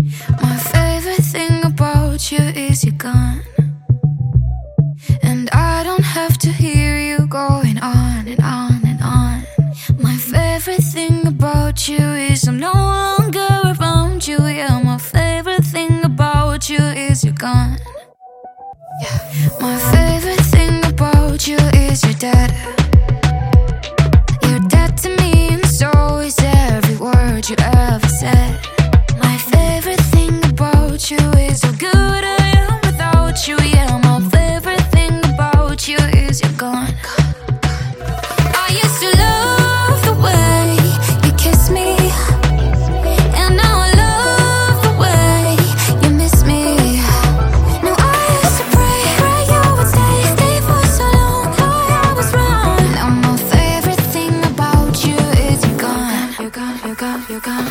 My favorite thing about you is you're gone, and I don't have to hear you going on and on and on. My favorite thing about you is I'm no longer around you. Yeah, my favorite thing about you is you're gone. Yeah. My favorite thing about you is you're dead. You're dead to me, and so is every word you ever said. My favorite thing about you is how good I am without you. Yeah, my favorite thing about you is you're gone. I used to love the way you kiss me, and now I love the way you miss me. Now I used to pray you would stay for so long. I was wrong. Now my favorite thing about you is you're gone. You're gone, you're gone, you're gone.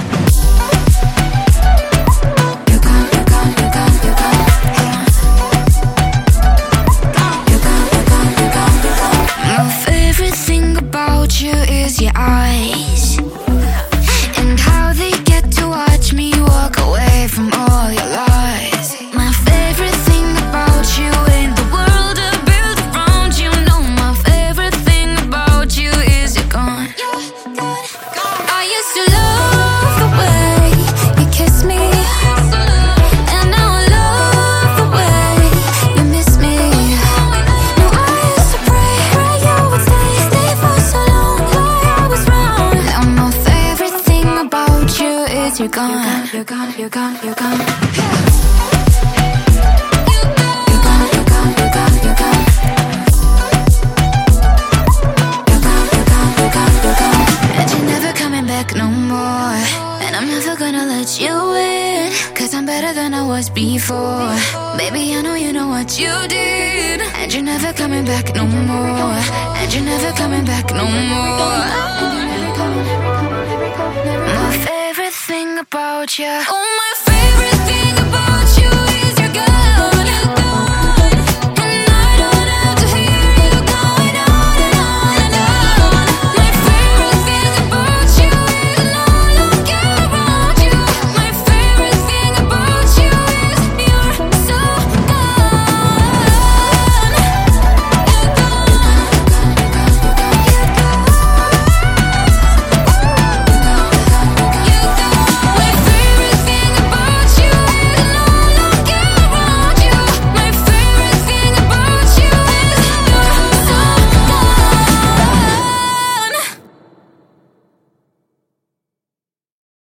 Your eyes and how they get to watch me walk away from all your lies. My favorite thing about you ain't the world I built around you. No, my favorite thing about you is you're gone. I used to love the way you kiss me, and now I love the way you miss me. Now I used to pray you would stay for so long. You're gone, you're gone, you're gone, you're gone. You're gone, you're gone, you're gone, you're gone. You're gone, you're gone, you're gone, you're gone. And you're never coming back no more, and I'm never gonna let you in, 'cause I'm better than I was before. Baby, I know you know what you did, and you're never coming back no more, and you're never coming back no more. My favorite thing about you, oh